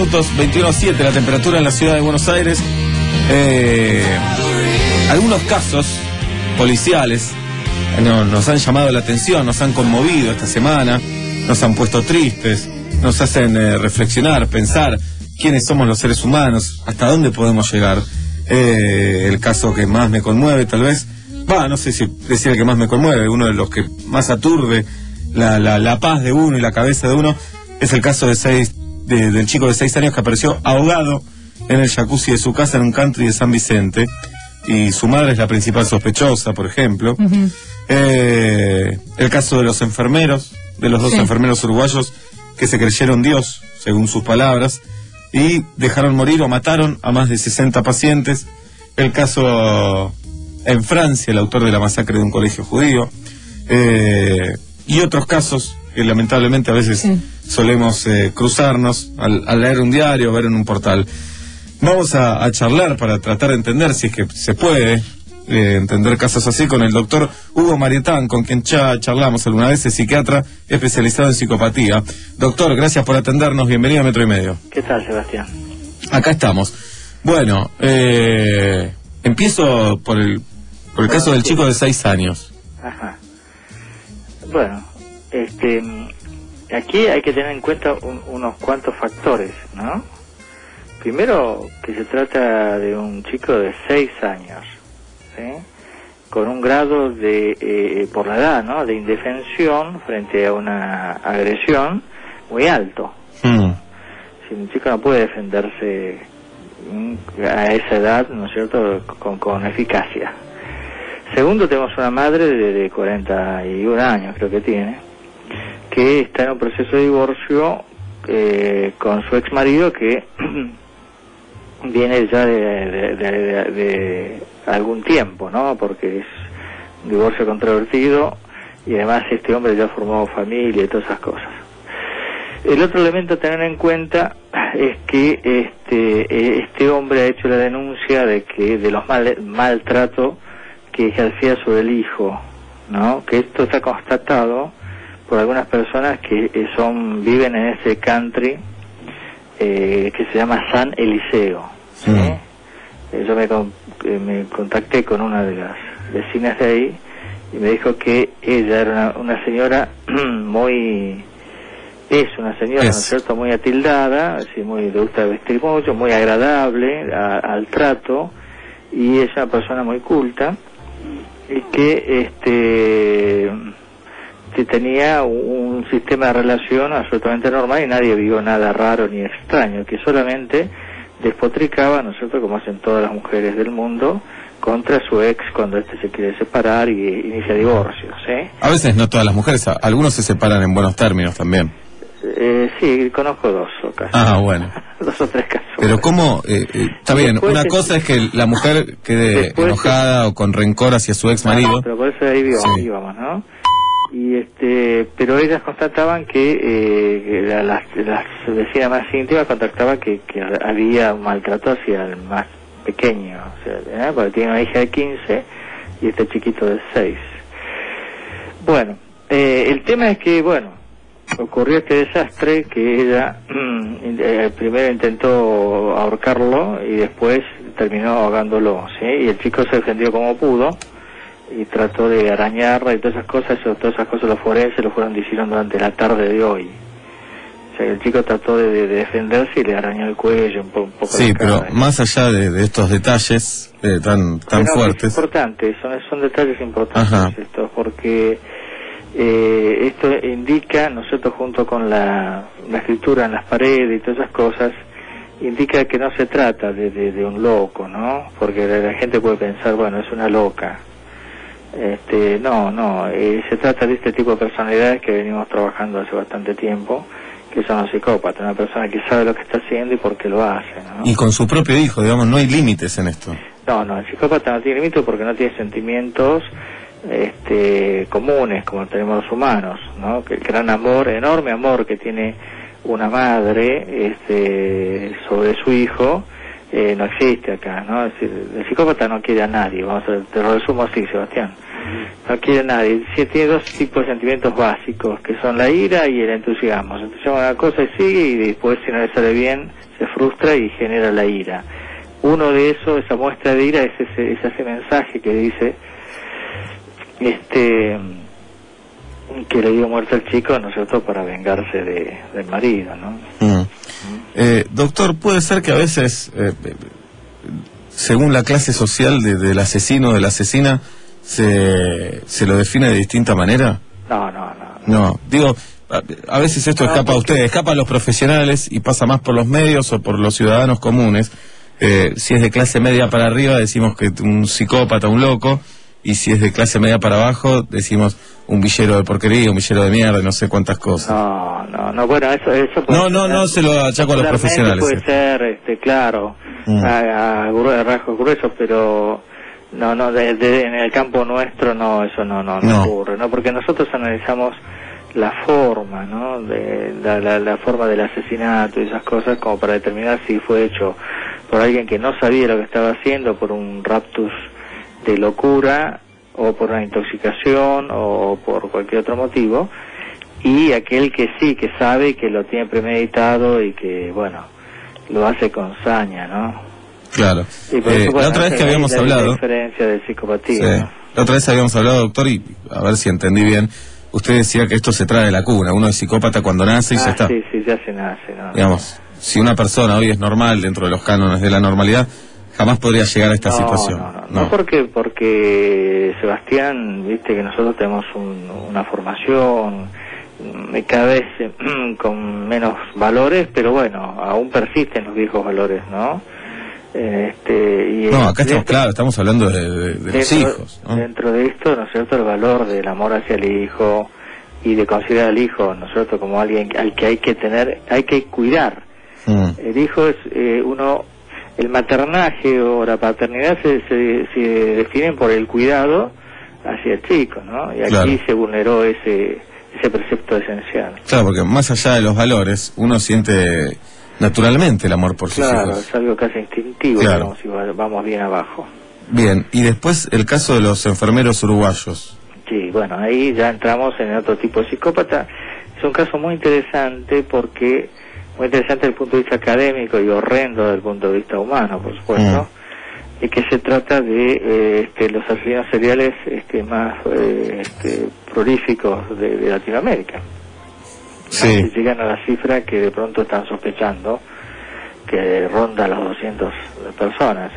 minutos, 21:07 la temperatura en la ciudad de Buenos Aires. Algunos casos policiales nos han llamado la atención, nos han conmovido esta semana, nos han puesto tristes, nos hacen reflexionar, pensar quiénes somos los seres humanos, hasta dónde podemos llegar. El caso que más me conmueve, tal vez, no sé si decir el que más me conmueve, uno de los que más aturde la paz de uno y la cabeza de uno, es el caso del chico de 6 años que apareció ahogado en el jacuzzi de su casa en un country de San Vicente, y su madre es la principal sospechosa, por ejemplo. El caso de los enfermeros, de los dos enfermeros uruguayos que se creyeron Dios, según sus palabras, y dejaron morir o mataron a más de 60 pacientes. El caso en Francia, el autor de la masacre de un colegio judío, y otros casos que lamentablemente a veces solemos cruzarnos al leer un diario o ver en un portal. Vamos a charlar para tratar de entender, si es que se puede entender casos así, con el doctor Hugo Marietán, con quien ya charlamos alguna vez, es psiquiatra especializado en psicopatía. Doctor, gracias por atendernos, bienvenido a Metro y Medio. ¿Qué tal, Sebastián? Acá estamos. Bueno, empiezo por el caso del chico de 6 años. Ajá. Bueno, aquí hay que tener en cuenta unos cuantos factores, ¿no? Primero, que se trata de un chico de 6 años, ¿sí? Con un grado de, por la edad, ¿no?, de indefensión frente a una agresión muy alto. Si un chico no puede defenderse a esa edad, ¿no es cierto?, con eficacia. Segundo, tenemos una madre de 41 años, creo que tiene, que está en un proceso de divorcio con su ex marido, que viene ya de algún tiempo, ¿no? Porque es un divorcio controvertido, y además este hombre ya formó familia y todas esas cosas. El otro elemento a tener en cuenta es que este hombre ha hecho la denuncia de los maltratos que ejercía sobre el hijo, ¿no? Que esto está constatado por algunas personas que viven en ese country que se llama San Eliseo. ¿Sí? Yo me contacté con una de las vecinas de ahí y me dijo que ella era una señora ¿no es cierto?, muy atildada, así, le gusta vestir mucho, muy agradable al trato, y es una persona muy culta, y que tenía un sistema de relación absolutamente normal, y nadie vio nada raro ni extraño, que solamente despotricaba, ¿no es cierto?, como hacen todas las mujeres del mundo, contra su ex cuando se quiere separar y inicia divorcios, ¿eh? A veces no todas las mujeres, algunos se separan en buenos términos también. Sí, conozco 2 casos. Bueno. 2 o 3 casos. Pero ¿cómo? Está bien, una cosa es que la mujer quede enojada o con rencor hacia su ex marido. Pero por eso ahí íbamos, ¿no? Y pero ellas constataban que las vecinas más íntimas contactaban que había un maltrato hacia el más pequeño, o sea, porque tiene una hija de 15 y este chiquito de 6. Bueno, el tema es que, ocurrió este desastre, que ella primero intentó ahorcarlo y después terminó ahogándolo, ¿sí? Y el chico se defendió como pudo y trató de arañarla y todas esas cosas. Los forenses lo fueron diciendo durante la tarde de hoy. O sea, el chico trató de defenderse y le arañó el cuello un poco. Sí, pero más allá de estos detalles tan fuertes. Es importante, son detalles importantes estos, porque esto indica, nosotros junto con la escritura en las paredes y todas esas cosas, indica que no se trata de un loco, ¿no? Porque la gente puede pensar, es una loca. No, se trata de este tipo de personalidades que venimos trabajando hace bastante tiempo, que son los psicópatas, una persona que sabe lo que está haciendo y por qué lo hace, ¿no? Y con su propio hijo, digamos, no hay límites en esto. No, el psicópata no tiene límites porque no tiene sentimientos comunes como tenemos los humanos, ¿no? Que el gran amor, enorme amor que tiene una madre sobre su hijo, no existe acá, ¿no? Es decir, el psicópata no quiere a nadie, te lo resumo así, Sebastián. No quiere a nadie. Tiene dos tipos de sentimientos básicos, que son la ira y el entusiasmo. Se entusiasma una cosa y sigue, y después, si no le sale bien, se frustra y genera la ira. Uno de esos, esa muestra de ira, es ese mensaje que dice, que le dio muerte al chico, ¿no es cierto?, para vengarse del marido, ¿no? Doctor, ¿puede ser que a veces, según la clase social del asesino o de la asesina, se lo define de distinta manera? No, digo, a veces esto escapa a ustedes, escapa a los profesionales y pasa más por los medios o por los ciudadanos comunes. Si es de clase media para arriba, decimos que un psicópata, un loco, y si es de clase media para abajo, decimos un villero de porquería, un villero de mierda, no sé cuántas cosas. No, bueno, eso puede no se lo achaco a los profesionales. Puede ser, claro, a rasgos gruesos, pero en el campo nuestro eso no ocurre, ¿no? Porque nosotros analizamos la forma, ¿no? La forma del asesinato y esas cosas, como para determinar si fue hecho por alguien que no sabía lo que estaba haciendo, por un raptus de locura, o por una intoxicación, o por cualquier otro motivo, y aquel que sí, que sabe, que lo tiene premeditado y que, bueno, lo hace con saña, ¿no? Claro. La otra vez que habíamos hablado... La diferencia de psicopatía, sí. ¿no? La otra vez habíamos hablado, doctor, y a ver si entendí bien, usted decía que esto se trae de la cuna, uno es psicópata cuando nace y ya está. Sí, ya se nace, ¿no? Digamos, si una persona hoy es normal dentro de los cánones de la normalidad, jamás podría llegar a esta situación. No, porque Sebastián, viste que nosotros tenemos una formación cada vez con menos valores, pero bueno, aún persisten los viejos valores, ¿no? Acá estamos, claro, estamos hablando de los hijos, ¿no? Dentro de esto, ¿no es cierto?, el valor del amor hacia el hijo y de considerar al hijo, ¿no es cierto?, como alguien al que hay que cuidar. El hijo es el maternaje o la paternidad se definen por el cuidado hacia el chico, ¿no? Y aquí se vulneró ese precepto esencial. Claro, porque más allá de los valores, uno siente naturalmente el amor por sus hijos. Claro, es algo casi instintivo, digamos, si vamos bien abajo. Bien, y después el caso de los enfermeros uruguayos. Sí, bueno, ahí ya entramos en otro tipo de psicópata. Es un caso muy interesante muy interesante desde el punto de vista académico y horrendo desde el punto de vista humano, por supuesto, y que se trata de los asesinos seriales más prolíficos de Latinoamérica. Sí. Llegan a la cifra que de pronto están sospechando, que ronda las 200 personas.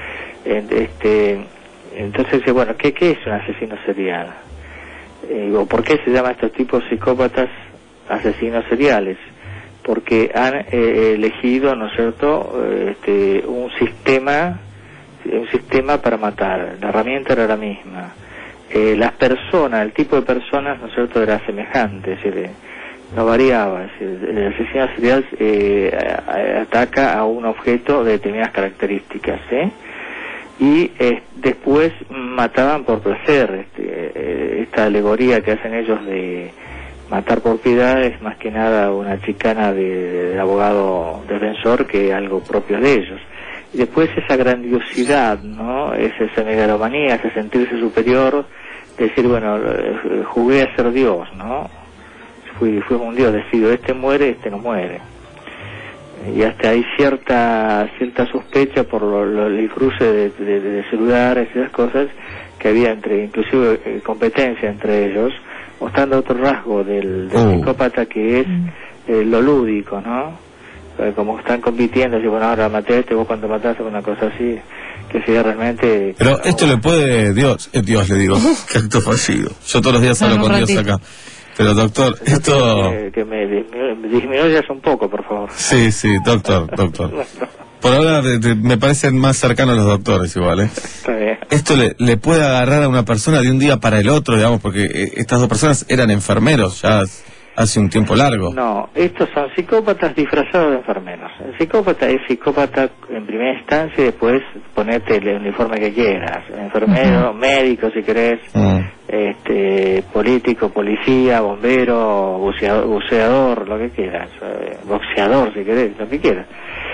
Entonces, bueno, ¿qué es un asesino serial? ¿Por qué se llama estos tipos psicópatas asesinos seriales? Porque han elegido, ¿no es cierto?, un sistema para matar. La herramienta era la misma. Las personas, el tipo de personas, ¿no es cierto?, era semejante, es decir, no variaba. Es decir, el asesino serial ataca a un objeto de determinadas características, y después mataban por placer. Esta alegoría que hacen ellos de matar por piedad es más que nada una chicana del abogado defensor, que algo propio de ellos. Y después esa grandiosidad, ¿no?, esa megalomanía, ese sentirse superior, decir, bueno, jugué a ser Dios, ¿no? Fui un Dios, decido, este muere, este no muere. Y hasta hay cierta sospecha por el cruce de celulares y esas cosas que había inclusive competencia entre ellos, mostrando otro rasgo del psicópata, que es lo lúdico, ¿no? Como están compitiendo, así, bueno, ahora maté a este, vos cuando mataste, una cosa así, que sería realmente... Pero esto le puede... Dios le digo, que acto fallido. Yo todos los días hablo con Dios acá. Pero doctor, esto... Que me disminuyas un poco, por favor. Sí, doctor. Por ahora me parecen más cercanos los doctores igual, Está bien. Esto le puede agarrar a una persona de un día para el otro, digamos, porque estas dos personas eran enfermeros ya hace un tiempo largo. No, estos son psicópatas disfrazados de enfermeros. El psicópata es psicópata en primera instancia, y después ponete el uniforme que quieras. Enfermero, médico si querés, político, policía, bombero, buceador, lo que quieras. Boxeador si querés, lo que quieras.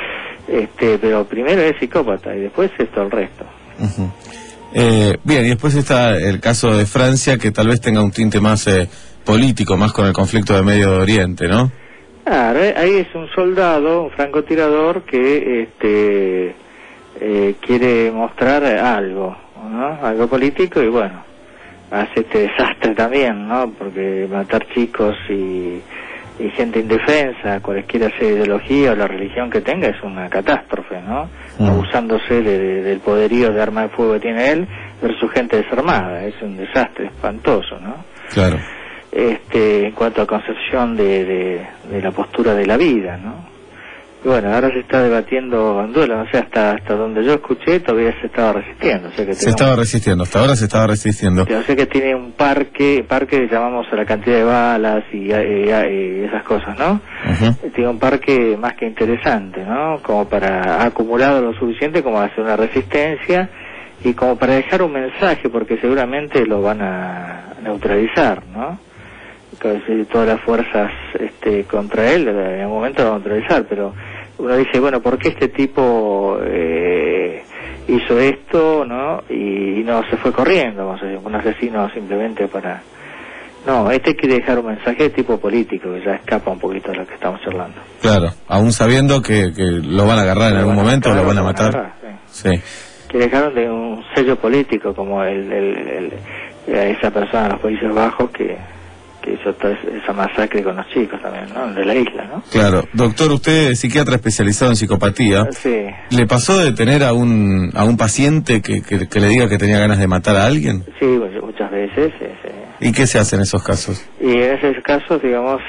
Pero primero es psicópata y después es todo el resto. Uh-huh. Bien, y después está el caso de Francia, que tal vez tenga un tinte más político, más con el conflicto de Medio Oriente, ¿no? Claro, ahí es un soldado, un francotirador que quiere mostrar algo, ¿no? Algo político, y bueno, hace este desastre también, ¿no? Porque matar chicos y gente indefensa, cualesquiera sea ideología o la religión que tenga, es una catástrofe, ¿no? Abusándose del poderío de arma de fuego que tiene él versus gente desarmada, es un desastre espantoso, ¿no? Claro. En cuanto a concepción de la postura de la vida, ¿no? Y bueno, ahora se está debatiendo en duelo, o sea, hasta donde yo escuché todavía se estaba resistiendo. O sea que estaba resistiendo, hasta ahora se estaba resistiendo. O sea que tiene un parque llamamos a la cantidad de balas y esas cosas, ¿no? Uh-huh. Tiene un parque más que interesante, ¿no? Como para, ha acumulado lo suficiente como hacer una resistencia y como para dejar un mensaje, porque seguramente lo van a neutralizar, ¿no? Todas las fuerzas contra él en algún momento lo van a neutralizar, pero uno dice, bueno, ¿por qué este tipo hizo esto, no? Y no se fue corriendo, vamos a decir, un asesino simplemente para... No, hay que dejar un mensaje de tipo político, que ya escapa un poquito de lo que estamos charlando. Claro, aún sabiendo que lo van a agarrar en algún momento, lo van a matar. Agarrar, sí. Que dejaron de un sello político como esa persona de los Países Bajos que hizo toda esa masacre con los chicos también, ¿no? De la isla, ¿no? Claro. Doctor, usted es psiquiatra especializado en psicopatía. Sí. ¿Le pasó de tener a un paciente que le diga que tenía ganas de matar a alguien? Sí, muchas veces. ¿Y qué se hace en esos casos? Y en esos casos, digamos,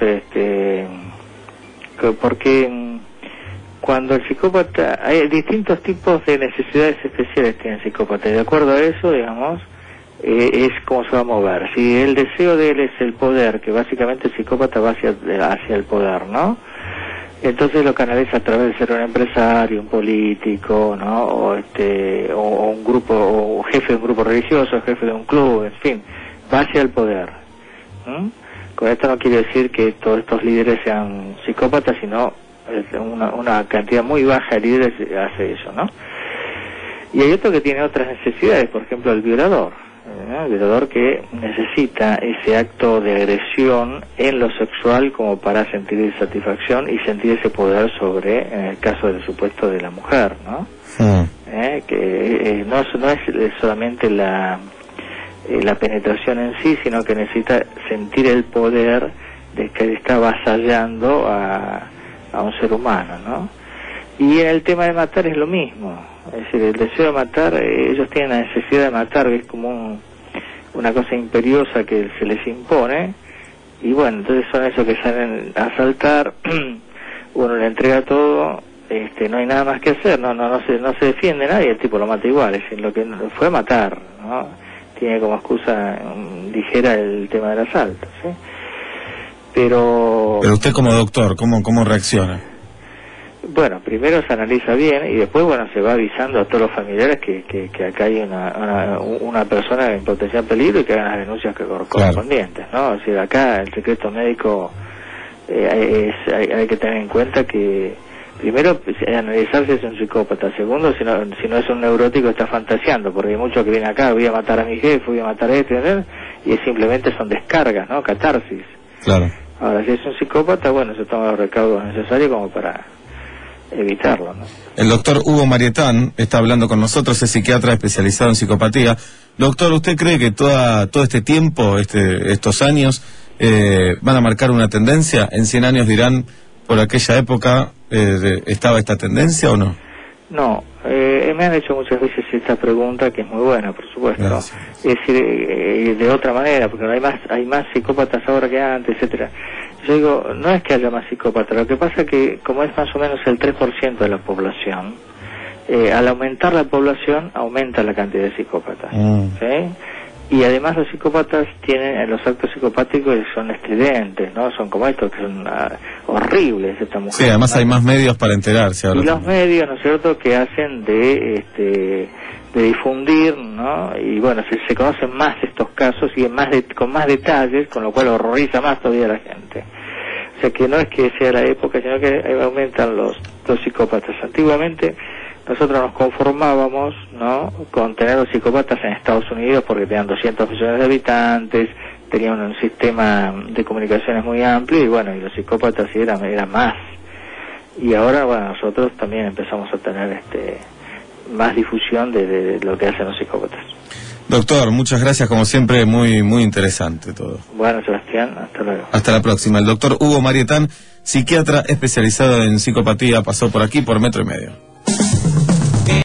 porque cuando el psicópata... Hay distintos tipos de necesidades especiales que tiene el psicópata, y de acuerdo a eso, digamos... es como se va a mover. Si el deseo de él es el poder, que básicamente el psicópata va hacia el poder, ¿no? Entonces lo canaliza a través de ser un empresario, un político, ¿no? O un grupo, o jefe de un grupo religioso, jefe de un club, en fin, va hacia el poder. Con esto no quiere decir que todos estos líderes sean psicópatas, sino una cantidad muy baja de líderes hace eso, ¿no? Y hay otro que tiene otras necesidades, por ejemplo el violador. El violador que necesita ese acto de agresión en lo sexual como para sentir satisfacción y sentir ese poder sobre, en el caso del supuesto de la mujer, ¿no? Que no es solamente la penetración en sí, sino que necesita sentir el poder de que está avasallando a un ser humano, ¿no? Y en el tema de matar es lo mismo. Es decir, el deseo de matar, ellos tienen la necesidad de matar, que es como una cosa imperiosa que se les impone, y bueno, entonces son esos que salen a asaltar, uno le entrega todo, no hay nada más que hacer, no se defiende nadie, el tipo lo mata igual, es decir, lo que fue a matar, ¿no? Tiene como excusa ligera el tema del asalto, ¿sí? Pero usted como doctor, ¿cómo reacciona? Bueno, primero se analiza bien y después, bueno, se va avisando a todos los familiares que acá hay una persona en potencial peligro y que hagan las denuncias correspondientes, ¿no? Es decir, acá el secreto médico hay que tener en cuenta que primero analizar si es un psicópata, segundo si no es un neurótico está fantaseando, porque hay muchos que vienen acá, voy a matar a mi jefe, voy a matar a este, y simplemente son descargas, ¿no? Catarsis. Claro. Ahora, si es un psicópata, bueno, se toma los recaudos necesarios como para evitarlo, ¿no? El doctor Hugo Marietán está hablando con nosotros, es psiquiatra especializado en psicopatía. Doctor, ¿usted cree que todo este tiempo, estos años, van a marcar una tendencia? ¿En 100 años dirán, por aquella época estaba esta tendencia o no? No, me han hecho muchas veces esta pregunta, que es muy buena, por supuesto. Gracias. Es decir, de otra manera, porque hay más psicópatas ahora que antes, etcétera. Yo digo, no es que haya más psicópatas, lo que pasa es que como es más o menos el 3% de la población, al aumentar la población, aumenta la cantidad de psicópatas. ¿Sí? Y además los psicópatas tienen, los actos psicopáticos son estridentes, ¿no? Son como estos, que son horribles, esta mujer. Sí, además, ¿no? Hay más medios para enterarse ahora. Y los medios, ¿no es cierto?, que hacen de difundir, ¿no? Y bueno, se conocen más estos casos y con más detalles, con lo cual horroriza más todavía a la gente. O sea que no es que sea la época, sino que aumentan los los psicópatas. Antiguamente nosotros nos conformábamos, ¿no?, con tener los psicópatas en Estados Unidos porque tenían 200 millones de habitantes, tenían un sistema de comunicaciones muy amplio y bueno, y los psicópatas eran más. Y ahora, bueno, nosotros también empezamos a tener más difusión de lo que hacen los psicópatas. Doctor, muchas gracias, como siempre, muy interesante todo. Bueno, Sebastián, hasta luego. Hasta la próxima. El doctor Hugo Marietán, psiquiatra especializado en psicopatía, pasó por aquí por Metro y Medio.